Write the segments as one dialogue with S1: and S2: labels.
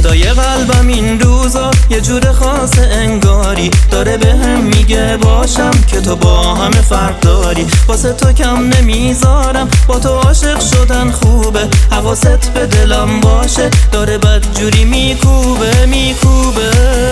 S1: صدای قلبم این روزا یه جور خاص انگاری داره به هم میگه باشم که تو با همه فرق داری. واسه تو کم نمیذارم، با تو عاشق شدن خوبه، حواست به دلم باشه، داره بدجوری میکوبه میکوبه.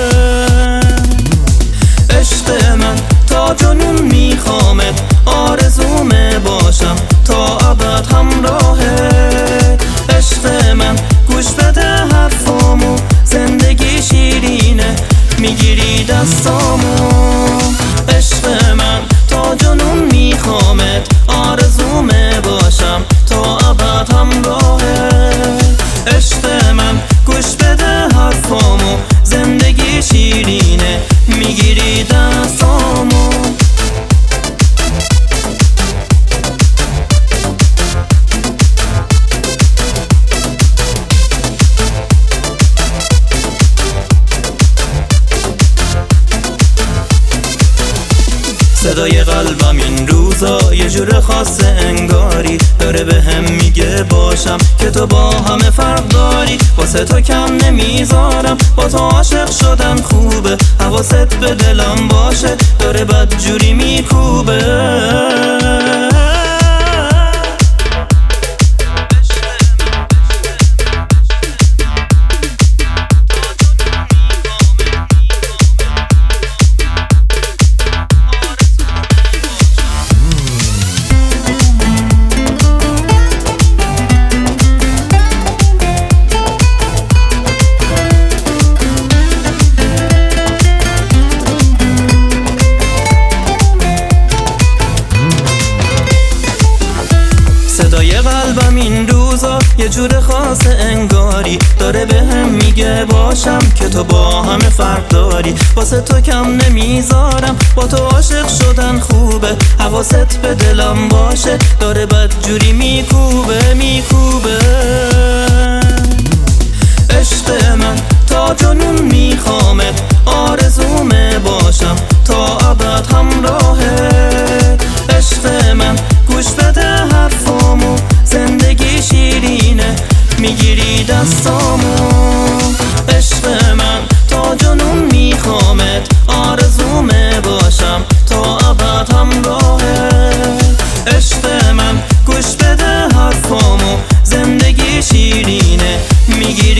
S1: عشق من تا جنون میخوامت، آرزومه باشم تا ابد همراهت. عشق من گوش بده حرفامو، زندگی شیرینه میگیری دستامو. عشق من تا جنون میخوامت، آرزومه باشم تا ابد همراهت. عشق من گوش بده حرفامو، زندگی شیرینه میگیری دستامو. صدای قلبم این روزا یه جور خاص انگاری داره به هم میگه باشم که تو با همه فرق داری. واسه تو کم نمیذارم، با تو عاشق شدن خوبه، حواست به دلم باشه، داره بدجوری میکوبه. صدای قلبم این روزا یه جور خاص انگاری داره به هم میگه باشم که تو با همه فرق داری. واسه تو کم نمیذارم، با تو عاشق شدن خوبه، حواست به دلم باشه، داره بدجوری میکوبه میکوبه. عشق من تا جنون میخوامت، آرزومه باشم تا ابد همراهت. عشق من گوش بده حرفامو، زندگی شیرینه میگیری دستامو. عشق من تا جنون میخوامت، آرزومه باشم تا ابد همراهت. عشق من گوش بده حرفامو، زندگی شیرینه میگیری